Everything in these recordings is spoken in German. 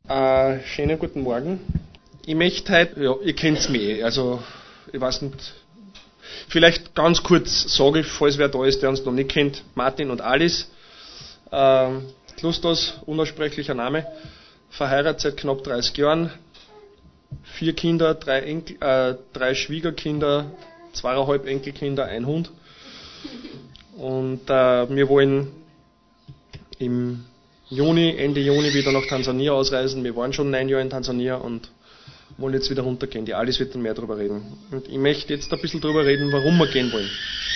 Schönen guten Morgen. Ich möchte heute, ja, ihr kennt mich also ich weiß nicht, vielleicht ganz kurz sage ich, falls wer da ist, der uns noch nicht kennt, Martin und Alice, Klustos, unaussprechlicher Name, verheiratet seit knapp 30 Jahren, 4 Kinder, 3 Schwiegerkinder, 2,5 Enkelkinder, ein Hund. Und wir wollen im Ende Juni wieder nach Tansania ausreisen. Wir waren schon 9 Jahre in Tansania und wollen jetzt wieder runtergehen. Die Alice wird dann mehr darüber reden. Und ich möchte jetzt ein bisschen darüber reden, warum wir gehen wollen.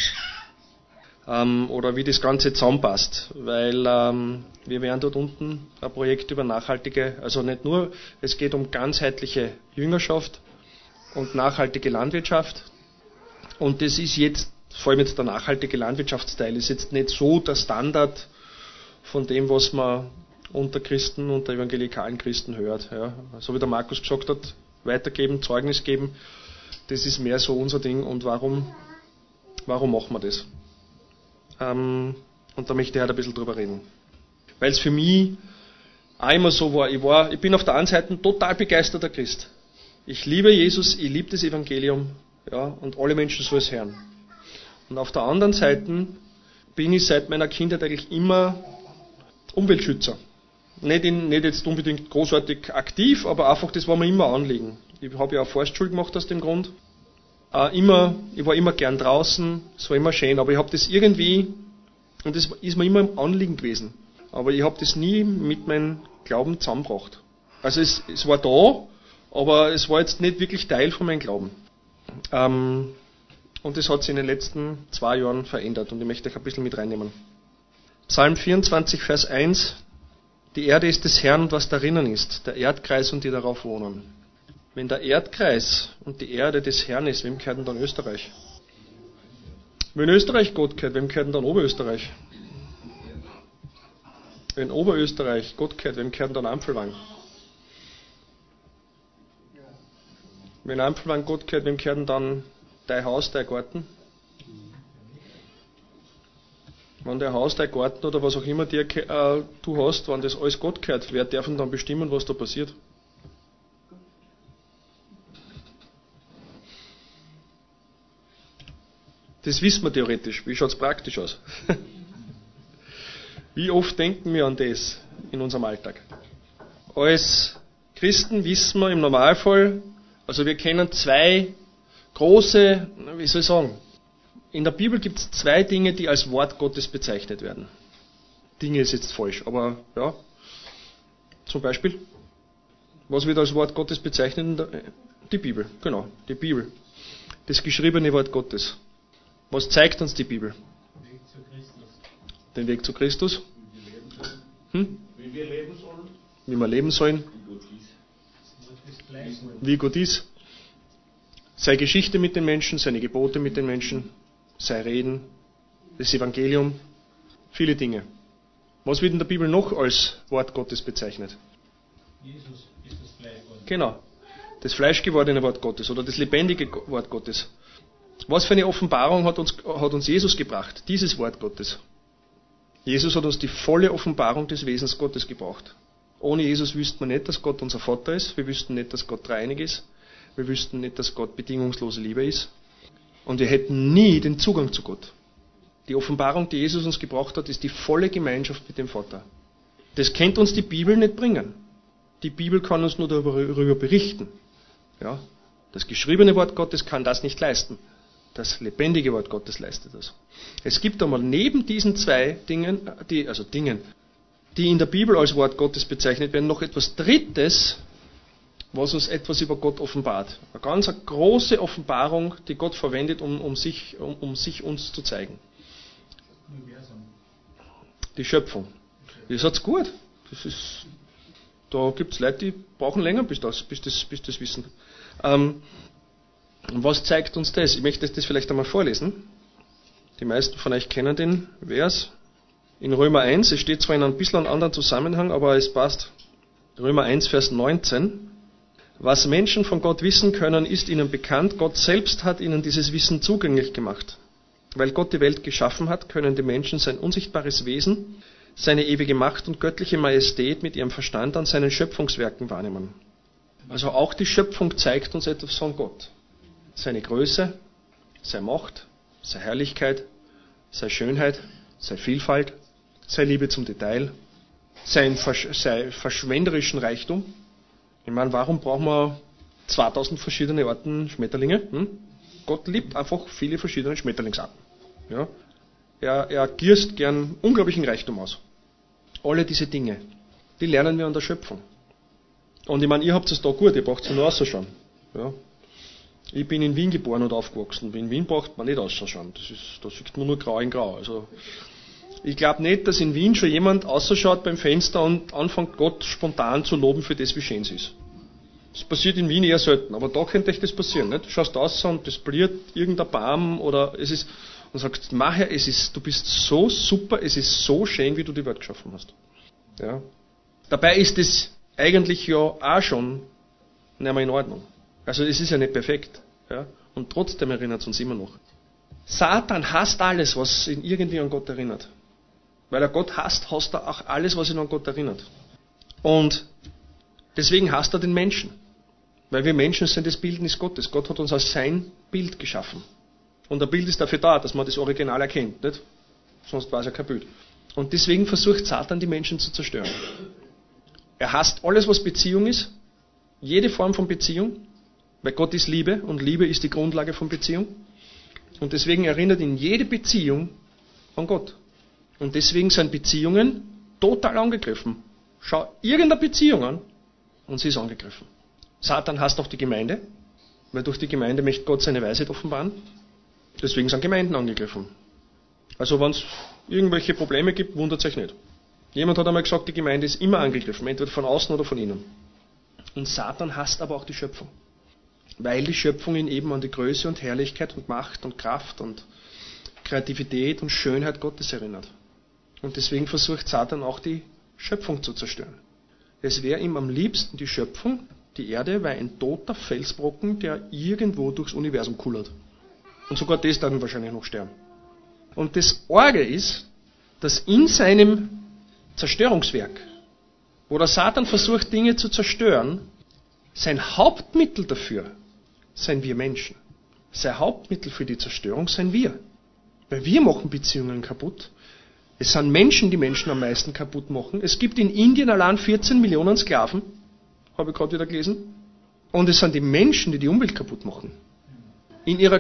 Oder wie das Ganze zusammenpasst. Weil wir werden dort unten ein Projekt über nachhaltige, also nicht nur, es geht um ganzheitliche Jüngerschaft und nachhaltige Landwirtschaft. Und das ist jetzt, vor allem jetzt der nachhaltige Landwirtschaftsteil, ist jetzt nicht so der Standard von dem, was man unter Christen, unter evangelikalen Christen hört. Ja. So wie der Markus gesagt hat, weitergeben, Zeugnis geben, das ist mehr so unser Ding. Und warum machen wir das? Und da möchte ich heute ein bisschen drüber reden. Weil es für mich auch immer so war, ich bin auf der einen Seite ein total begeisterter Christ. Ich liebe Jesus, ich liebe das Evangelium, ja, und alle Menschen sollen es hören. Und auf der anderen Seite bin ich seit meiner Kindheit eigentlich immer Umweltschützer. Nicht jetzt unbedingt großartig aktiv, aber einfach, das war mir immer Anliegen. Ich habe ja auch Forstschule gemacht aus dem Grund. Ich war immer gern draußen, es war immer schön, aber ich habe das irgendwie, und das ist mir immer ein Anliegen gewesen, aber ich habe das nie mit meinem Glauben zusammengebracht. Also es war da, aber es war jetzt nicht wirklich Teil von meinem Glauben. Und das hat sich in den letzten 2 Jahren verändert und ich möchte euch ein bisschen mit reinnehmen. Psalm 24, Vers 1: Die Erde ist des Herrn und was darinnen ist, der Erdkreis und die darauf wohnen. Wenn der Erdkreis und die Erde des Herrn ist, wem gehört denn dann Österreich? Wenn Österreich Gott gehört, wem gehört denn dann Oberösterreich? Wenn Oberösterreich Gott gehört, wem gehört denn dann Ampelwang? Wenn Ampelwang Gott gehört, wem gehört denn dann dein Haus, dein Garten? Wenn dein Haus, dein Garten oder was auch immer du hast, wenn das alles Gott gehört, wer darf denn dann bestimmen, was da passiert? Das wissen wir theoretisch. Wie schaut es praktisch aus? Wie oft denken wir an das in unserem Alltag? Als Christen wissen wir im Normalfall, also wir kennen 2 große, wie soll ich sagen, in der Bibel gibt es 2 Dinge, die als Wort Gottes bezeichnet werden. Dinge ist jetzt falsch, aber ja, zum Beispiel, was wird als Wort Gottes bezeichnet? Die Bibel, genau, die Bibel. Das geschriebene Wort Gottes. Was zeigt uns die Bibel? Den Weg zu Christus. Wie wir leben sollen. Wie wir leben sollen. Wie Gott ist. Seine Geschichte mit den Menschen, seine Gebote mit den Menschen, sein Reden, das Evangelium, viele Dinge. Was wird in der Bibel noch als Wort Gottes bezeichnet? Jesus ist das Fleischwort. Genau. Das fleischgewordene Wort Gottes oder das lebendige Wort Gottes. Was für eine Offenbarung hat uns Jesus gebracht? Dieses Wort Gottes. Jesus hat uns die volle Offenbarung des Wesens Gottes gebracht. Ohne Jesus wüssten wir nicht, dass Gott unser Vater ist. Wir wüssten nicht, dass Gott dreieinig ist. Wir wüssten nicht, dass Gott bedingungslose Liebe ist. Und wir hätten nie den Zugang zu Gott. Die Offenbarung, die Jesus uns gebracht hat, ist die volle Gemeinschaft mit dem Vater. Das könnte uns die Bibel nicht bringen. Die Bibel kann uns nur darüber berichten. Ja? Das geschriebene Wort Gottes kann das nicht leisten. Das lebendige Wort Gottes leistet das. Es gibt einmal neben diesen 2 Dingen, die in der Bibel als Wort Gottes bezeichnet werden, noch etwas Drittes, was uns etwas über Gott offenbart. Eine ganz große Offenbarung, die Gott verwendet, um sich uns zu zeigen. Die Schöpfung. Das hat's gut. Da gibt es Leute, die brauchen länger, bis das wissen. Und was zeigt uns das? Ich möchte das vielleicht einmal vorlesen. Die meisten von euch kennen den Vers. In Römer 1, es steht zwar in ein bisschen anderen Zusammenhang, aber es passt. Römer 1, Vers 19. Was Menschen von Gott wissen können, ist ihnen bekannt. Gott selbst hat ihnen dieses Wissen zugänglich gemacht. Weil Gott die Welt geschaffen hat, können die Menschen sein unsichtbares Wesen, seine ewige Macht und göttliche Majestät mit ihrem Verstand an seinen Schöpfungswerken wahrnehmen. Also auch die Schöpfung zeigt uns etwas von Gott. Seine Größe, seine Macht, seine Herrlichkeit, seine Schönheit, seine Vielfalt, seine Liebe zum Detail, seinen verschwenderischen Reichtum. Ich meine, warum brauchen wir 2000 verschiedene Arten Schmetterlinge? Gott liebt einfach viele verschiedene Schmetterlingsarten. Ja? Er gießt gern unglaublichen Reichtum aus. Alle diese Dinge, die lernen wir an der Schöpfung. Und ich meine, ihr habt es da gut, ihr braucht es nur ausschauen. Ja? Ich bin in Wien geboren und aufgewachsen. In Wien braucht man nicht ausschauen. Da sieht man nur grau in grau. Also, ich glaube nicht, dass in Wien schon jemand ausschaut beim Fenster und anfängt, Gott spontan zu loben für das, wie schön es ist. Das passiert in Wien eher selten, aber da könnte euch das passieren. Nicht? Du schaust raus und das bliert irgendein Baum oder es ist, und sagst, Macher, du bist so super, es ist so schön, wie du die Welt geschaffen hast. Ja? Dabei ist es eigentlich ja auch schon nicht mehr in Ordnung. Also es ist ja nicht perfekt. Ja? Und trotzdem erinnert es uns immer noch. Satan hasst alles, was ihn irgendwie an Gott erinnert. Weil er Gott hasst, hasst er auch alles, was ihn an Gott erinnert. Und deswegen hasst er den Menschen. Weil wir Menschen sind das Bildnis Gottes. Gott hat uns als sein Bild geschaffen. Und ein Bild ist dafür da, dass man das Original erkennt. Nicht? Sonst war es ja kein Bild. Und deswegen versucht Satan, die Menschen zu zerstören. Er hasst alles, was Beziehung ist. Jede Form von Beziehung. Weil Gott ist Liebe und Liebe ist die Grundlage von Beziehung. Und deswegen erinnert ihn jede Beziehung an Gott. Und deswegen sind Beziehungen total angegriffen. Schau irgendeine Beziehung an und sie ist angegriffen. Satan hasst auch die Gemeinde, weil durch die Gemeinde möchte Gott seine Weisheit offenbaren. Deswegen sind Gemeinden angegriffen. Also wenn es irgendwelche Probleme gibt, wundert euch nicht. Jemand hat einmal gesagt, die Gemeinde ist immer angegriffen, entweder von außen oder von innen. Und Satan hasst aber auch die Schöpfung. Weil die Schöpfung ihn eben an die Größe und Herrlichkeit und Macht und Kraft und Kreativität und Schönheit Gottes erinnert. Und deswegen versucht Satan auch die Schöpfung zu zerstören. Es wäre ihm am liebsten die Schöpfung, die Erde war ein toter Felsbrocken, der irgendwo durchs Universum kullert. Und sogar das dann wahrscheinlich noch sterben. Und das Arge ist, dass in seinem Zerstörungswerk, wo der Satan versucht, Dinge zu zerstören, sein Hauptmittel dafür sind wir Menschen. Sein Hauptmittel für die Zerstörung sind wir. Weil wir machen Beziehungen kaputt. Es sind Menschen, die Menschen am meisten kaputt machen. Es gibt in Indien allein 14 Millionen Sklaven, habe ich gerade wieder gelesen. Und es sind die Menschen, die die Umwelt kaputt machen. In ihrer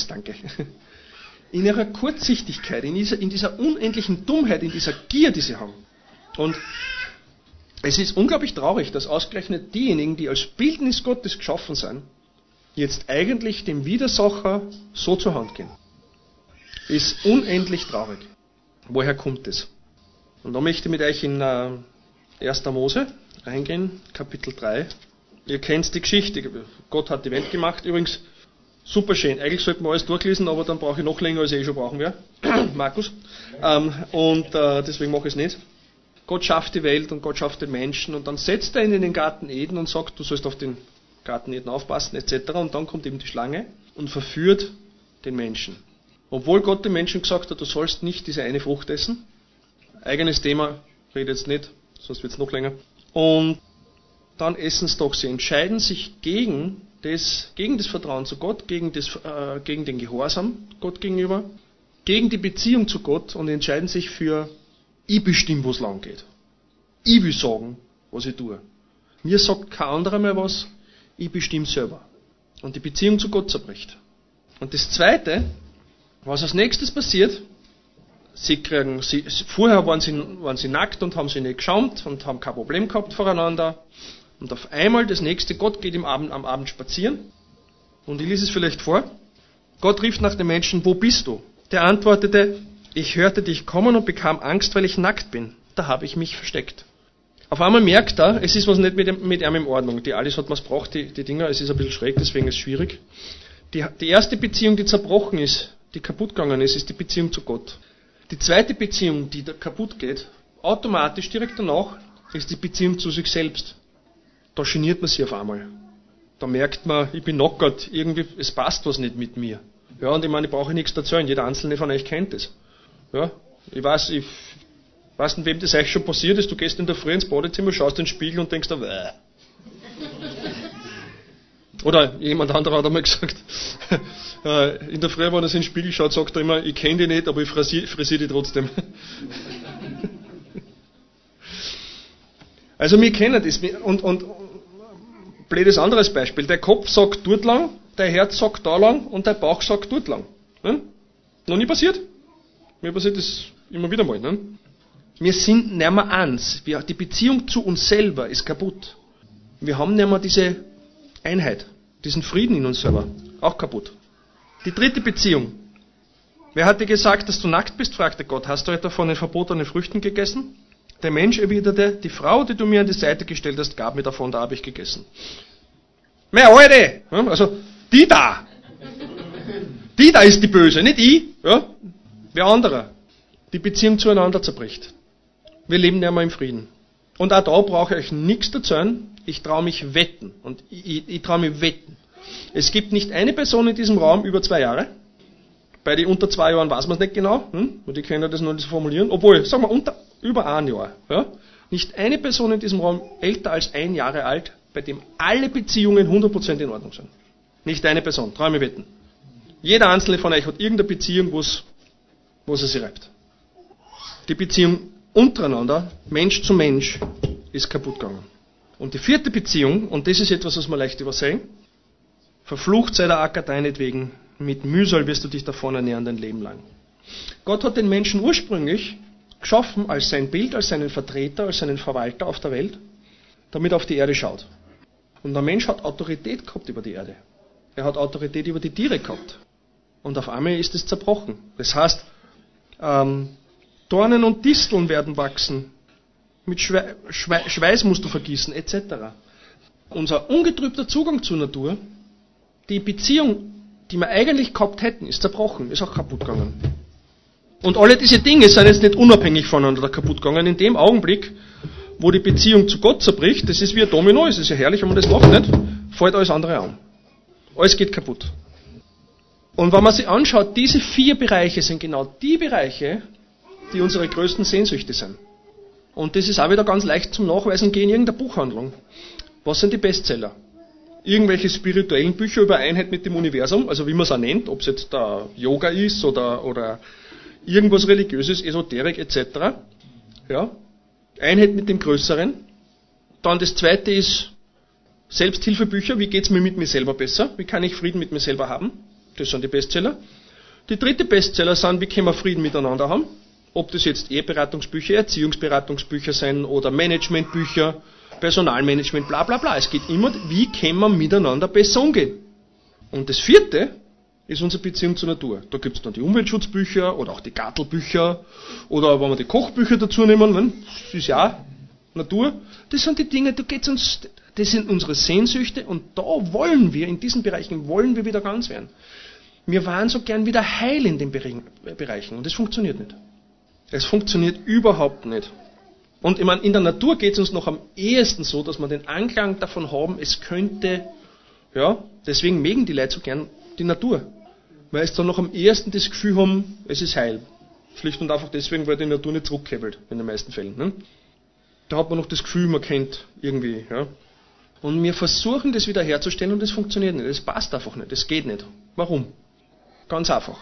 Kurzsichtigkeit, in dieser unendlichen Dummheit, in dieser Gier, die sie haben. Und es ist unglaublich traurig, dass ausgerechnet diejenigen, die als Bildnis Gottes geschaffen sind, jetzt eigentlich dem Widersacher so zur Hand gehen. Ist unendlich traurig. Woher kommt es? Und da möchte ich mit euch in 1. Mose reingehen, Kapitel 3. Ihr kennt die Geschichte. Gott hat die Welt gemacht. Übrigens, super schön. Eigentlich sollten wir alles durchlesen, aber dann brauche ich noch länger, als ich schon brauchen werde. Markus. Deswegen mache ich es nicht. Gott schafft die Welt und Gott schafft den Menschen und dann setzt er ihn in den Garten Eden und sagt, du sollst auf den Garten Eden aufpassen etc. Und dann kommt eben die Schlange und verführt den Menschen. Obwohl Gott dem Menschen gesagt hat, du sollst nicht diese eine Frucht essen. Eigenes Thema, rede jetzt nicht, sonst wird es noch länger. Und dann essen es doch. Sie entscheiden sich gegen das Vertrauen zu Gott, gegen den Gehorsam Gott gegenüber, gegen die Beziehung zu Gott und entscheiden sich für, ich bestimme, wo es lang geht. Ich will sagen, was ich tue. Mir sagt kein anderer mehr was, ich bestimme selber. Und die Beziehung zu Gott zerbricht. Und das Zweite, was als nächstes passiert, vorher waren sie nackt und haben sie nicht geschämt und haben kein Problem gehabt voreinander. Und auf einmal das nächste, Gott geht am Abend spazieren. Und ich lese es vielleicht vor. Gott rief nach dem Menschen, wo bist du? Der antwortete, ich hörte dich kommen und bekam Angst, weil ich nackt bin. Da habe ich mich versteckt. Auf einmal merkt er, es ist was nicht mit ihm in Ordnung. Die Alice hat mir es gebracht, die Dinger, es ist ein bisschen schräg, deswegen ist es schwierig. Die erste Beziehung, die zerbrochen ist, die kaputt gegangen ist die Beziehung zu Gott. Die zweite Beziehung, die da kaputt geht, automatisch direkt danach, ist die Beziehung zu sich selbst. Da geniert man sich auf einmal. Da merkt man, ich bin nackert, irgendwie, es passt was nicht mit mir. Ja, und ich meine, ich brauche nichts erzählen, jeder Einzelne von euch kennt es. Ja, ich weiß, Weißt du, wem das eigentlich schon passiert ist? Du gehst in der Früh ins Badezimmer, schaust in den Spiegel und denkst da, Oder jemand anderer hat einmal gesagt, in der Früh, wenn er sich in den Spiegel schaut, sagt er immer, ich kenne dich nicht, aber ich frisiere dich trotzdem. Also wir kennen das. Und blödes anderes Beispiel. Der Kopf sagt dort lang, der Herz sagt da lang und der Bauch sagt dort lang. Ne? Noch nie passiert? Mir passiert das immer wieder mal. Ne? Wir sind nicht mehr eins. Die Beziehung zu uns selber ist kaputt. Wir haben nicht mehr diese Einheit, diesen Frieden in uns selber. Auch kaputt. Die dritte Beziehung. Wer hat dir gesagt, dass du nackt bist? Fragte Gott. Hast du etwa von den verbotenen Früchten gegessen? Der Mensch erwiderte, die Frau, die du mir an die Seite gestellt hast, gab mir davon, da habe ich gegessen. Meine Alte! Also, die da! Die da ist die Böse, nicht ich. Ja? Wer anderer. Die Beziehung zueinander zerbricht. Wir leben nicht mehr im Frieden. Und auch da brauche ich euch nichts dazu sagen. Ich traue mich wetten. Und ich traue mich wetten. Es gibt nicht eine Person in diesem Raum über 2 Jahre. Bei den unter 2 Jahren weiß man es nicht genau. Die können das noch nicht so formulieren. Obwohl, sagen wir, über 1 Jahr. Ja? Nicht eine Person in diesem Raum älter als 1 Jahre alt, bei dem alle Beziehungen 100% in Ordnung sind. Nicht eine Person. Traue mich wetten. Jeder einzelne von euch hat irgendeine Beziehung, wo es sich reibt. Die Beziehung untereinander, Mensch zu Mensch, ist kaputt gegangen. Und die 4. Beziehung, und das ist etwas, was wir leicht übersehen, verflucht sei der Acker deinetwegen, mit Mühsal wirst du dich davon ernähren dein Leben lang. Gott hat den Menschen ursprünglich geschaffen als sein Bild, als seinen Vertreter, als seinen Verwalter auf der Welt, damit er auf die Erde schaut. Und der Mensch hat Autorität gehabt über die Erde. Er hat Autorität über die Tiere gehabt. Und auf einmal ist es zerbrochen. Das heißt, Dornen und Disteln werden wachsen, mit Schweiß musst du vergießen, etc. Unser ungetrübter Zugang zur Natur, die Beziehung, die wir eigentlich gehabt hätten, ist zerbrochen, ist auch kaputt gegangen. Und alle diese Dinge sind jetzt nicht unabhängig voneinander kaputt gegangen. In dem Augenblick, wo die Beziehung zu Gott zerbricht, das ist wie ein Domino, es ist ja herrlich, wenn man das macht, nicht? Fällt alles andere an. Alles geht kaputt. Und wenn man sich anschaut, diese 4 Bereiche sind genau die Bereiche, die unsere größten Sehnsüchte sind. Und das ist auch wieder ganz leicht zum Nachweisen, geh in irgendeine Buchhandlung. Was sind die Bestseller? Irgendwelche spirituellen Bücher über Einheit mit dem Universum, also wie man es auch nennt, ob es jetzt da Yoga ist oder irgendwas Religiöses, Esoterik etc. Ja? Einheit mit dem Größeren. Dann das zweite ist Selbsthilfebücher, wie geht es mir mit mir selber besser? Wie kann ich Frieden mit mir selber haben? Das sind die Bestseller. Die dritte Bestseller sind, wie können wir Frieden miteinander haben? Ob das jetzt Eheberatungsbücher, Erziehungsberatungsbücher sind oder Managementbücher, Personalmanagement, bla bla bla. Es geht immer, wie können wir miteinander besser umgehen? Und das vierte ist unsere Beziehung zur Natur. Da gibt es dann die Umweltschutzbücher oder auch die Gartelbücher oder wenn wir die Kochbücher dazu nehmen, das ist ja auch Natur. Das sind die Dinge, das sind unsere Sehnsüchte und da wollen wir, in diesen Bereichen wollen wir wieder ganz werden. Wir waren so gern wieder heil in den Bereichen und das funktioniert nicht. Es funktioniert überhaupt nicht. Und ich meine, in der Natur geht es uns noch am ehesten so, dass wir den Anklang davon haben, es könnte, ja, deswegen mögen die Leute so gern die Natur. Weil es dann noch am ehesten das Gefühl haben, es ist heil. Schlicht und einfach deswegen, weil die Natur nicht zurückhebelt, in den meisten Fällen. Ne? Da hat man noch das Gefühl, man kennt irgendwie. Ja? Und wir versuchen das wieder herzustellen und das funktioniert nicht. Das passt einfach nicht. Das geht nicht. Warum? Ganz einfach.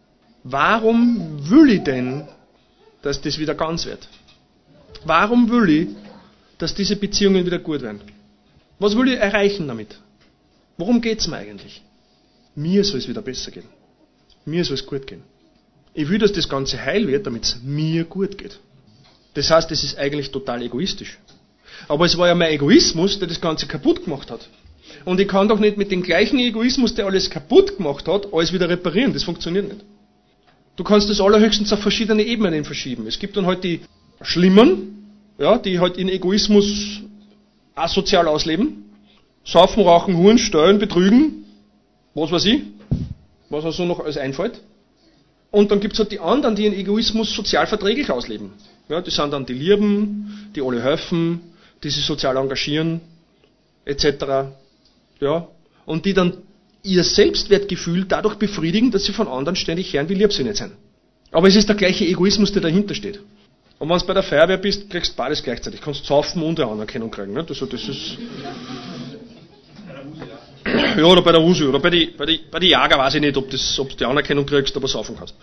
Warum will ich denn, dass das wieder ganz wird? Warum will ich, dass diese Beziehungen wieder gut werden? Was will ich erreichen damit? Worum geht es mir eigentlich? Mir soll es wieder besser gehen. Mir soll es gut gehen. Ich will, dass das Ganze heil wird, damit es mir gut geht. Das heißt, das ist eigentlich total egoistisch. Aber es war ja mein Egoismus, der das Ganze kaputt gemacht hat. Und ich kann doch nicht mit dem gleichen Egoismus, der alles kaputt gemacht hat, alles wieder reparieren. Das funktioniert nicht. Du kannst das allerhöchstens auf verschiedene Ebenen verschieben. Es gibt dann halt die Schlimmen, ja, die halt in Egoismus asozial ausleben. Saufen, rauchen, huren, steuern, betrügen, was weiß ich, was also noch alles einfällt. Und dann gibt es halt die anderen, die in Egoismus sozial verträglich ausleben. Ja, die sind dann die Lieben, die alle helfen, die sich sozial engagieren, etc. Ja, und die dann ihr Selbstwertgefühl dadurch befriedigen, dass sie von anderen ständig hören, wie lieb sie nicht sind. Aber es ist der gleiche Egoismus, der dahinter steht. Und wenn du bei der Feuerwehr bist, kriegst du beides gleichzeitig. Du kannst saufen und eine Anerkennung kriegen. Nicht? Also das ist ja, oder bei der USI. Oder bei die Jäger weiß ich nicht, ob du die Anerkennung kriegst, aber saufen kannst.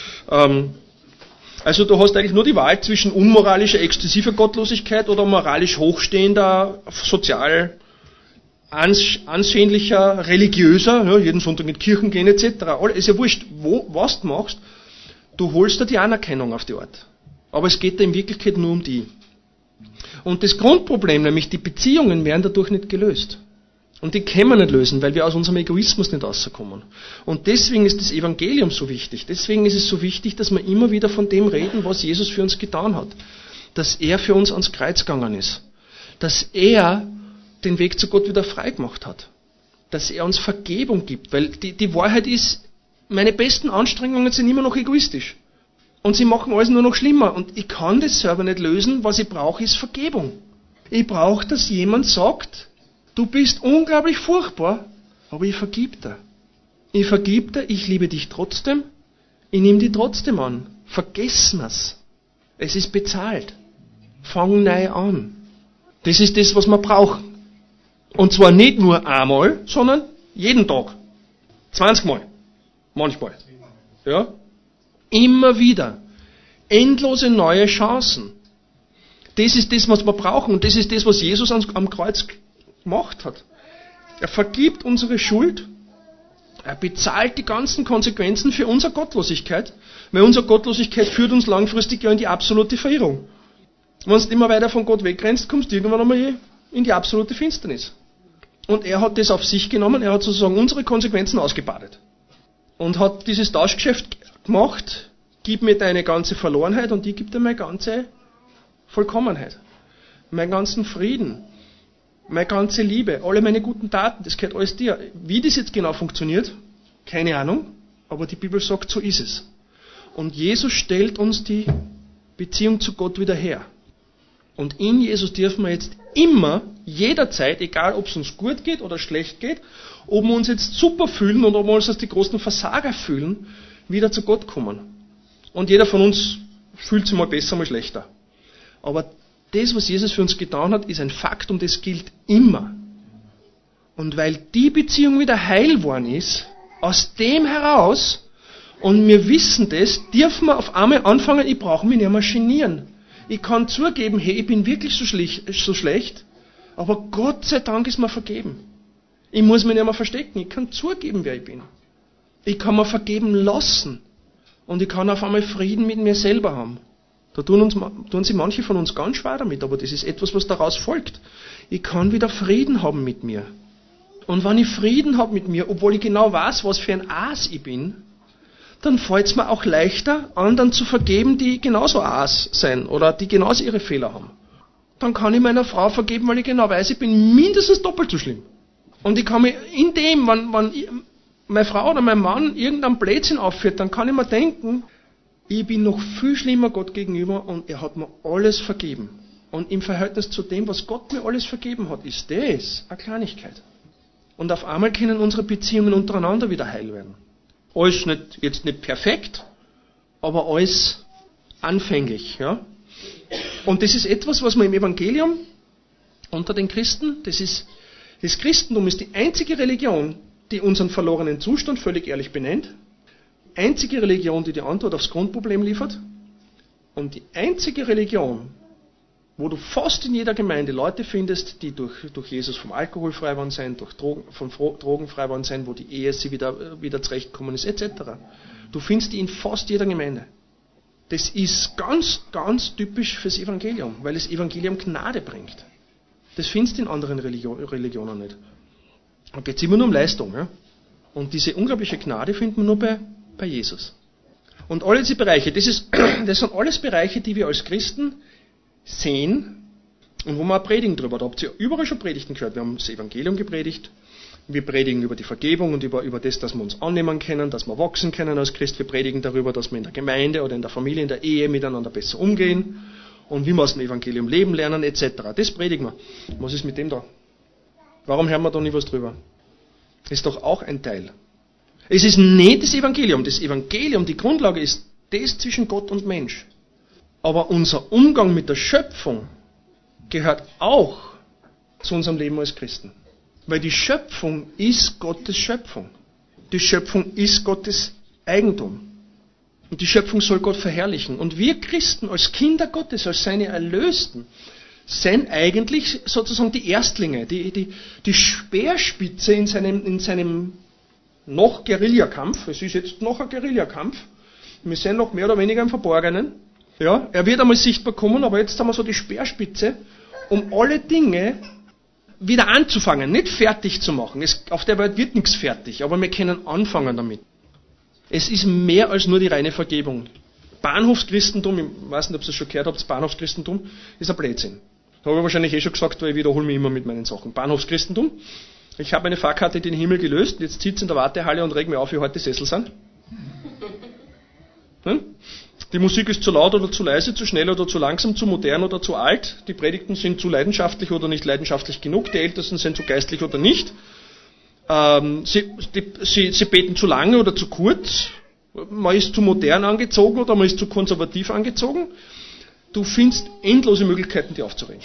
Also du hast eigentlich nur die Wahl zwischen unmoralischer, exzessiver Gottlosigkeit oder moralisch hochstehender, sozial ansehnlicher, religiöser, ja, jeden Sonntag in die Kirchen gehen etc. Ist ja wurscht, was du machst, du holst dir die Anerkennung auf die Art. Aber es geht da in Wirklichkeit nur um die. Und das Grundproblem, nämlich die Beziehungen, werden dadurch nicht gelöst. Und die können wir nicht lösen, weil wir aus unserem Egoismus nicht rauskommen. Und deswegen ist das Evangelium so wichtig. Deswegen ist es so wichtig, dass wir immer wieder von dem reden, was Jesus für uns getan hat. Dass er für uns ans Kreuz gegangen ist. Dass er den Weg zu Gott wieder frei gemacht hat. Dass er uns Vergebung gibt. Weil die Wahrheit ist, meine besten Anstrengungen sind immer noch egoistisch. Und sie machen alles nur noch schlimmer. Und ich kann das selber nicht lösen. Was ich brauche, ist Vergebung. Ich brauche, dass jemand sagt, du bist unglaublich furchtbar, aber ich vergib dir. Ich vergib dir, ich liebe dich trotzdem, ich nehme dich trotzdem an. Vergessen wir's. Es ist bezahlt. Fang neu an. Das ist das, was wir brauchen. Und zwar nicht nur einmal, sondern jeden Tag. 20 Mal. Manchmal. Ja? Immer wieder. Endlose neue Chancen. Das ist das, was wir brauchen. Und das ist das, was Jesus am Kreuz gemacht hat. Er vergibt unsere Schuld. Er bezahlt die ganzen Konsequenzen für unsere Gottlosigkeit. Weil unsere Gottlosigkeit führt uns langfristig ja in die absolute Verirrung. Wenn du immer weiter von Gott wegrennst, kommst du irgendwann einmal in die absolute Finsternis. Und er hat das auf sich genommen, er hat sozusagen unsere Konsequenzen ausgebadet. Und hat dieses Tauschgeschäft gemacht, gib mir deine ganze Verlorenheit und ich gebe dir meine ganze Vollkommenheit. Meinen ganzen Frieden, meine ganze Liebe, alle meine guten Taten, das gehört alles dir. Wie das jetzt genau funktioniert, keine Ahnung, aber die Bibel sagt, so ist es. Und Jesus stellt uns die Beziehung zu Gott wieder her. Und in Jesus dürfen wir jetzt immer, jederzeit, egal ob es uns gut geht oder schlecht geht, ob wir uns jetzt super fühlen oder ob wir uns als die großen Versager fühlen, wieder zu Gott kommen. Und jeder von uns fühlt sich mal besser, mal schlechter. Aber das, was Jesus für uns getan hat, ist ein Fakt und das gilt immer. Und weil die Beziehung wieder heil geworden ist, aus dem heraus, und wir wissen das, dürfen wir auf einmal anfangen, ich brauche mich nicht mehr genieren. Ich kann zugeben, hey, ich bin wirklich so schlecht, aber Gott sei Dank ist mir vergeben. Ich muss mich nicht mehr verstecken, ich kann zugeben, wer ich bin. Ich kann mir vergeben lassen und ich kann auf einmal Frieden mit mir selber haben. Da tun sich manche von uns ganz schwer damit, aber das ist etwas, was daraus folgt. Ich kann wieder Frieden haben mit mir. Und wenn ich Frieden habe mit mir, obwohl ich genau weiß, was für ein Aas ich bin, dann fällt es mir auch leichter, anderen zu vergeben, die genauso Aas sein oder die genauso ihre Fehler haben. Dann kann ich meiner Frau vergeben, weil ich genau weiß, ich bin mindestens doppelt so schlimm. Und ich kann mich in dem, wenn meine Frau oder mein Mann irgendeinen Blödsinn aufführt, dann kann ich mir denken, ich bin noch viel schlimmer Gott gegenüber und er hat mir alles vergeben. Und im Verhältnis zu dem, was Gott mir alles vergeben hat, ist das eine Kleinigkeit. Und auf einmal können unsere Beziehungen untereinander wieder heil werden. Alles jetzt nicht perfekt, aber alles anfänglich. Ja? Und das ist etwas, was man im Evangelium unter den Christen, das Christentum ist die einzige Religion, die unseren verlorenen Zustand völlig ehrlich benennt, einzige Religion, die die Antwort aufs Grundproblem liefert und die einzige Religion, wo du fast in jeder Gemeinde Leute findest, die durch Jesus vom Alkohol frei worden sein, von Drogen frei worden sein, wo die Ehe sie wieder zurechtkommen ist, etc. Du findest die in fast jeder Gemeinde. Das ist ganz, ganz typisch fürs Evangelium, weil das Evangelium Gnade bringt. Das findest du in anderen Religionen nicht. Da geht es immer nur um Leistung. Ja? Und diese unglaubliche Gnade findet man nur bei Jesus. Und alle diese Bereiche, das sind alles Bereiche, die wir als Christen sehen und wo wir auch predigen drüber. Da habt ihr überall schon Predigten gehört. Wir haben das Evangelium gepredigt. Wir predigen über die Vergebung und über das, dass wir uns annehmen können, dass wir wachsen können als Christ. Wir predigen darüber, dass wir in der Gemeinde oder in der Familie, in der Ehe miteinander besser umgehen und wie wir aus dem Evangelium leben lernen, etc. Das predigen wir. Was ist mit dem da? Warum hören wir da nie was drüber? Ist doch auch ein Teil. Es ist nicht das Evangelium. Das Evangelium, die Grundlage ist das zwischen Gott und Mensch. Aber unser Umgang mit der Schöpfung gehört auch zu unserem Leben als Christen. Weil die Schöpfung ist Gottes Schöpfung. Die Schöpfung ist Gottes Eigentum. Und die Schöpfung soll Gott verherrlichen. Und wir Christen als Kinder Gottes, als seine Erlösten, sind eigentlich sozusagen die Erstlinge, die Speerspitze in seinem noch Guerillakampf. Es ist jetzt noch ein Guerillakampf. Wir sind noch mehr oder weniger im Verborgenen. Ja, er wird einmal sichtbar kommen, aber jetzt haben wir so die Speerspitze, um alle Dinge wieder anzufangen, nicht fertig zu machen. Auf der Welt wird nichts fertig, aber wir können anfangen damit. Es ist mehr als nur die reine Vergebung. Bahnhofschristentum, ich weiß nicht, ob ihr es schon gehört habt, Bahnhofschristentum ist ein Blödsinn. Das habe ich wahrscheinlich schon gesagt, weil ich wiederhole mich immer mit meinen Sachen. Bahnhofschristentum. Ich habe eine Fahrkarte in den Himmel gelöst, jetzt sitze ich in der Wartehalle und reg mich auf, wie heute die Sessel sind. Die Musik ist zu laut oder zu leise, zu schnell oder zu langsam, zu modern oder zu alt. Die Predigten sind zu leidenschaftlich oder nicht leidenschaftlich genug. Die Ältesten sind zu geistlich oder nicht. Sie beten zu lange oder zu kurz. Man ist zu modern angezogen oder man ist zu konservativ angezogen. Du findest endlose Möglichkeiten, die aufzuregen.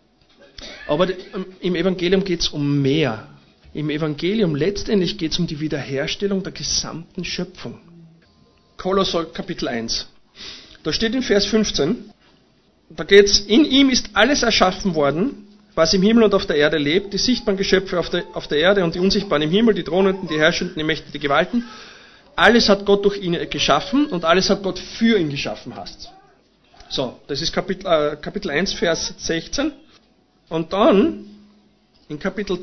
Aber im Evangelium geht es um mehr. Im Evangelium letztendlich geht es um die Wiederherstellung der gesamten Schöpfung. Kolosser Kapitel 1. Da steht in Vers 15, da geht es, in ihm ist alles erschaffen worden, was im Himmel und auf der Erde lebt, die sichtbaren Geschöpfe auf der Erde und die unsichtbaren im Himmel, die Thronenden, die Herrschenden, die Mächte, die Gewalten. Alles hat Gott durch ihn geschaffen und alles hat Gott für ihn geschaffen, heißt's. So, das ist Kapitel 1, Vers 16. Und dann in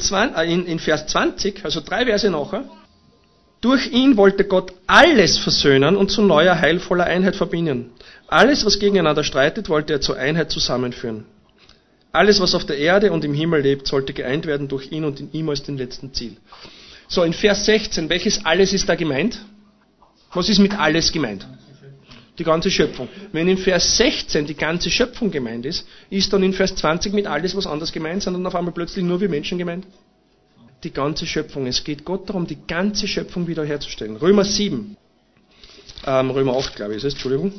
Vers 20, also 3 Verse nachher, durch ihn wollte Gott alles versöhnen und zu neuer, heilvoller Einheit verbinden. Alles, was gegeneinander streitet, wollte er zur Einheit zusammenführen. Alles, was auf der Erde und im Himmel lebt, sollte geeint werden durch ihn und in ihm als den letzten Ziel. So, in Vers 16, welches alles ist da gemeint? Was ist mit alles gemeint? Die ganze Schöpfung. Wenn in Vers 16 die ganze Schöpfung gemeint ist, ist dann in Vers 20 mit alles was anderes gemeint, sondern auf einmal plötzlich nur wir Menschen gemeint? Die ganze Schöpfung. Es geht Gott darum, die ganze Schöpfung wiederherzustellen. Römer 7. Römer 8, glaube ich, ist es, Entschuldigung.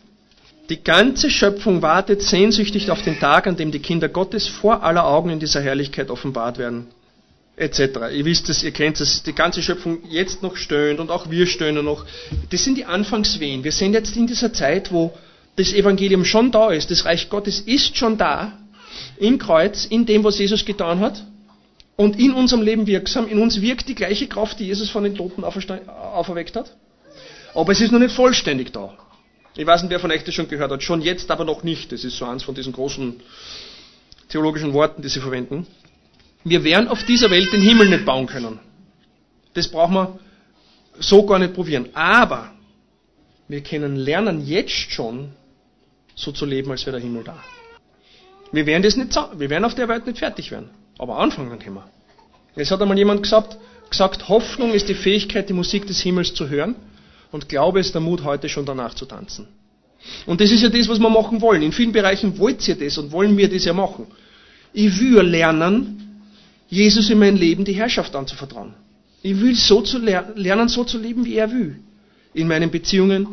Die ganze Schöpfung wartet sehnsüchtig auf den Tag, an dem die Kinder Gottes vor aller Augen in dieser Herrlichkeit offenbart werden. Etc. Ihr wisst es, ihr kennt es, die ganze Schöpfung jetzt noch stöhnt und auch wir stöhnen noch. Das sind die Anfangswehen. Wir sind jetzt in dieser Zeit, wo das Evangelium schon da ist. Das Reich Gottes ist schon da, im Kreuz, in dem, was Jesus getan hat und in unserem Leben wirksam. In uns wirkt die gleiche Kraft, die Jesus von den Toten auferweckt hat. Aber es ist noch nicht vollständig da. Ich weiß nicht, wer von euch das schon gehört hat. Schon jetzt, aber noch nicht. Das ist so eins von diesen großen theologischen Worten, die sie verwenden. Wir werden auf dieser Welt den Himmel nicht bauen können. Das brauchen wir so gar nicht probieren. Aber wir können lernen, jetzt schon so zu leben, als wäre der Himmel da. Wir werden auf der Welt nicht fertig werden. Aber anfangen können wir. Es hat einmal jemand gesagt, Hoffnung ist die Fähigkeit, die Musik des Himmels zu hören. Und Glaube ist der Mut, heute schon danach zu tanzen. Und das ist ja das, was wir machen wollen. In vielen Bereichen wollt ihr das und wollen wir das ja machen. Ich will lernen, Jesus in mein Leben die Herrschaft anzuvertrauen. Ich will lernen, so zu leben, wie er will. In meinen Beziehungen,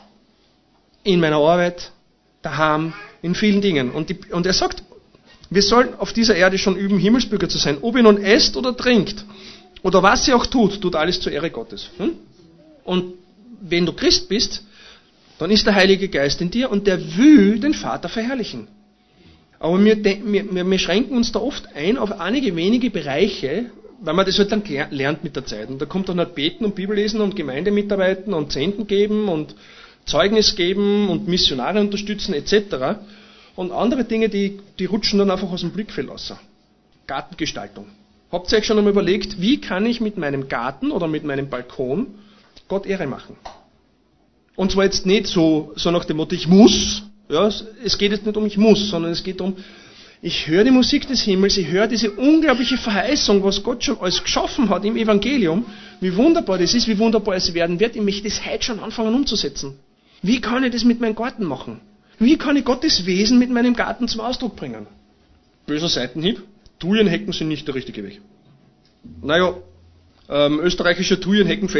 in meiner Arbeit, daheim, in vielen Dingen. Und er sagt, wir sollen auf dieser Erde schon üben, Himmelsbürger zu sein. Ob ihr nun esst oder trinkt, oder was ihr auch tut alles zur Ehre Gottes. Und wenn du Christ bist, dann ist der Heilige Geist in dir und der will den Vater verherrlichen. Aber wir schränken uns da oft ein auf einige wenige Bereiche, weil man das halt dann lernt mit der Zeit. Und da kommt dann halt Beten und Bibellesen und Gemeindemitarbeiten und Zehnten geben und Zeugnis geben und Missionare unterstützen etc. Und andere Dinge, die rutschen dann einfach aus dem Blickfeld raus. Gartengestaltung. Habt ihr euch schon einmal überlegt, wie kann ich mit meinem Garten oder mit meinem Balkon Gott Ehre machen? Und zwar jetzt nicht so nach dem Motto, ich muss. Ja, es geht jetzt nicht um ich muss, sondern es geht um, ich höre die Musik des Himmels, ich höre diese unglaubliche Verheißung, was Gott schon alles geschaffen hat im Evangelium, wie wunderbar das ist, wie wunderbar es werden wird. Ich möchte das heute schon anfangen umzusetzen. Wie kann ich das mit meinem Garten machen? Wie kann ich Gottes Wesen mit meinem Garten zum Ausdruck bringen? Böser Seitenhieb. Thujenhecken sind nicht der richtige Weg. Naja, österreichische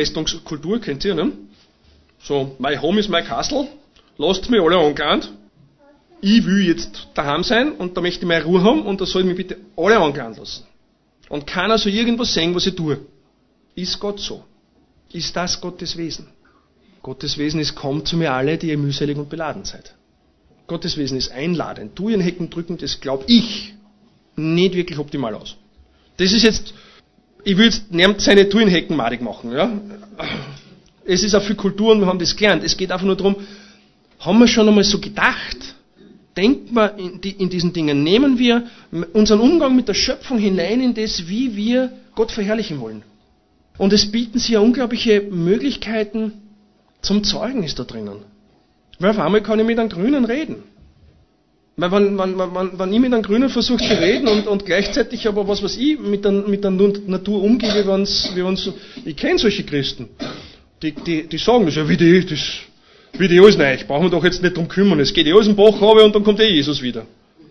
Thujenheckenfestungskultur, kennt ihr, ne? So, my home is my castle, lasst mich alle angelernt. ich will jetzt daheim sein und da möchte ich meine Ruhe haben und da soll ich mich bitte alle angehen lassen. Und keiner soll irgendwas sehen, was ich tue. Ist Gott so? Ist das Gottes Wesen? Gottes Wesen ist, kommt zu mir alle, die ihr mühselig und beladen seid. Gottes Wesen ist einladend. Tu in Hecken drücken, das glaube ich nicht wirklich optimal aus. Das ist jetzt, ich will jetzt niemand seine Tu in Hecken madig machen. Ja? Es ist auch viel Kultur und wir haben das gelernt. Es geht einfach nur darum, haben wir schon einmal so gedacht? Denken wir in diesen Dingen, nehmen wir unseren Umgang mit der Schöpfung hinein in das, wie wir Gott verherrlichen wollen. Und es bieten sich ja unglaubliche Möglichkeiten zum Zeugnis da drinnen. Weil auf einmal kann ich mit einem Grünen reden. Weil wenn ich mit einem Grünen versuche zu reden und gleichzeitig aber was weiß ich mit der Natur umgehe, wie uns, ich kenne solche Christen, die sagen das ja, wie die alles neu, brauchen wir doch jetzt nicht drum kümmern, es geht alles im Bach runter und dann kommt Jesus wieder.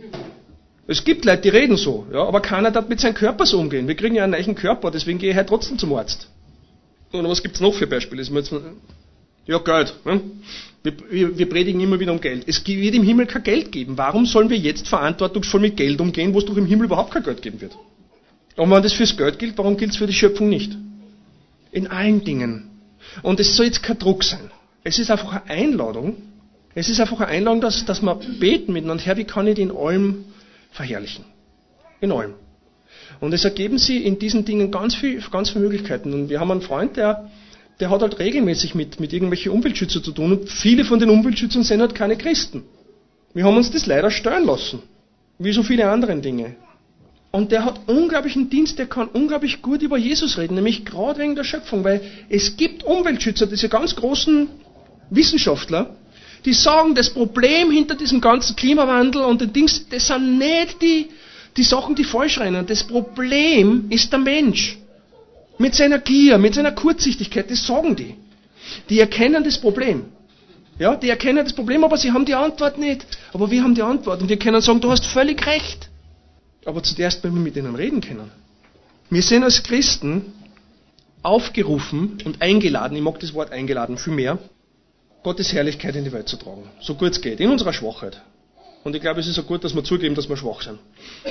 Es gibt Leute, die reden so, ja, aber keiner darf mit seinem Körper so umgehen. Wir kriegen ja einen neuen Körper, deswegen gehe ich halt trotzdem zum Arzt. Und was gibt's noch für Beispiele? Ja, Geld. Ne? Wir predigen immer wieder um Geld. Es wird im Himmel kein Geld geben. Warum sollen wir jetzt verantwortungsvoll mit Geld umgehen, wo es doch im Himmel überhaupt kein Geld geben wird? Und wenn das fürs Geld gilt, warum gilt es für die Schöpfung nicht? In allen Dingen. Und es soll jetzt kein Druck sein. Es ist einfach eine Einladung. Es ist einfach eine Einladung, dass wir beten miteinander. Herr, wie kann ich dich in allem verherrlichen? In allem. Und es ergeben sich in diesen Dingen ganz viele Möglichkeiten. Und wir haben einen Freund, der hat halt regelmäßig mit irgendwelchen Umweltschützern zu tun. Und viele von den Umweltschützern sind halt keine Christen. Wir haben uns das leider steuern lassen. Wie so viele andere Dinge. Und der hat unglaublichen Dienst, der kann unglaublich gut über Jesus reden. Nämlich gerade wegen der Schöpfung. Weil es gibt Umweltschützer, diese ganz großen Wissenschaftler, die sagen, das Problem hinter diesem ganzen Klimawandel und den Dings, das sind nicht die Sachen, die falsch rennen. Das Problem ist der Mensch. Mit seiner Gier, mit seiner Kurzsichtigkeit, das sagen die. Die erkennen das Problem. Ja, die erkennen das Problem, aber sie haben die Antwort nicht. Aber wir haben die Antwort und wir können sagen, du hast völlig recht. Aber zuerst, wenn wir mit ihnen reden können. Wir sind als Christen aufgerufen und eingeladen, ich mag das Wort eingeladen viel mehr, Gottes Herrlichkeit in die Welt zu tragen. So gut es geht, in unserer Schwachheit. Und ich glaube, es ist auch gut, dass wir zugeben, dass wir schwach sind.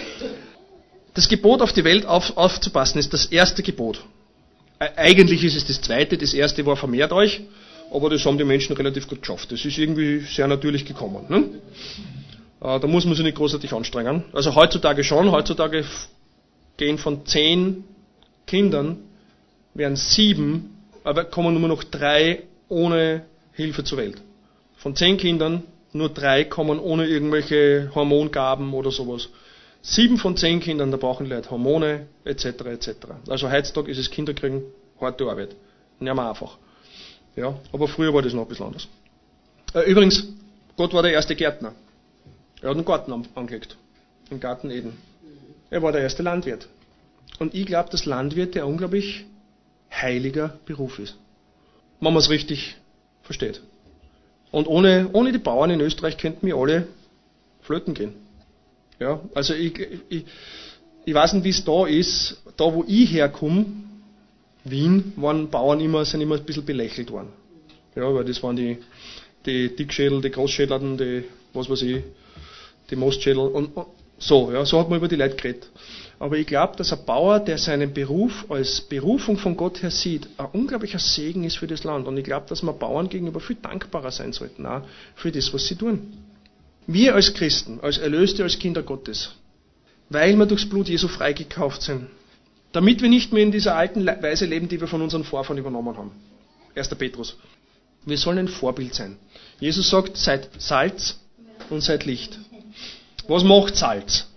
Das Gebot, auf die Welt aufzupassen, ist das erste Gebot. Eigentlich ist es das zweite, das erste war vermehrt euch, aber das haben die Menschen relativ gut geschafft. Das ist irgendwie sehr natürlich gekommen. Ne? Da muss man sich nicht großartig anstrengen. Also heutzutage schon, heutzutage gehen von 10 Kindern, werden 7, aber kommen nur noch 3 ohne Hilfe zur Welt. Von 10 Kindern, nur 3 kommen ohne irgendwelche Hormongaben oder sowas. 7 von 10 Kindern, da brauchen Leute Hormone, etc., etc. Also heutzutage ist es Kinderkriegen harte Arbeit. Nicht mehr einfach. Ja, aber früher war das noch ein bisschen anders. Übrigens, Gott war der erste Gärtner. Er hat einen Garten angelegt. Den Garten Eden. Er war der erste Landwirt. Und ich glaube, dass Landwirt ein unglaublich heiliger Beruf ist. Wenn man es richtig versteht. Und ohne die Bauern in Österreich könnten wir alle flöten gehen. Ja, also ich weiß nicht, wie es da ist. Da, wo ich herkomme, Wien, sind immer ein bisschen belächelt worden. Ja, weil das waren die Dickschädel, die Großschädelten, die, was weiß ich, die Mostschädel und so. Ja, so hat man über die Leute geredet. Aber ich glaube, dass ein Bauer, der seinen Beruf als Berufung von Gott her sieht, ein unglaublicher Segen ist für das Land. Und ich glaube, dass wir Bauern gegenüber viel dankbarer sein sollten, auch für das, was sie tun. Wir als Christen, als Erlöste, als Kinder Gottes, weil wir durchs Blut Jesu freigekauft sind, damit wir nicht mehr in dieser alten Weise leben, die wir von unseren Vorfahren übernommen haben. 1. Petrus. Wir sollen ein Vorbild sein. Jesus sagt, seid Salz und seid Licht. Was macht Salz?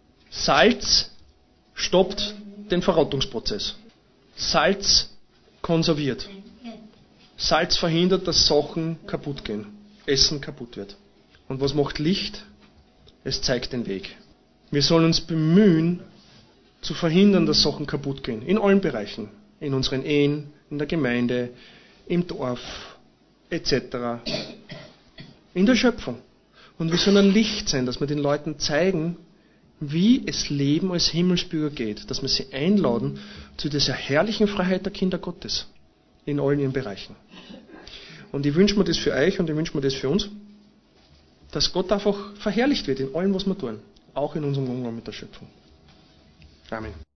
Salz stoppt den Verrottungsprozess. Salz konserviert. Salz verhindert, dass Sachen kaputt gehen. Essen kaputt wird. Und was macht Licht? Es zeigt den Weg. Wir sollen uns bemühen, zu verhindern, dass Sachen kaputt gehen. In allen Bereichen. In unseren Ehen, in der Gemeinde, im Dorf, etc. In der Schöpfung. Und wir sollen ein Licht sein, dass wir den Leuten zeigen, wie es Leben als Himmelsbürger geht. Dass wir sie einladen zu dieser herrlichen Freiheit der Kinder Gottes. In allen ihren Bereichen. Und ich wünsche mir das für euch und ich wünsche mir das für uns. dass Gott einfach verherrlicht wird in allem, was wir tun. Auch in unserem Umgang mit der Schöpfung. Amen.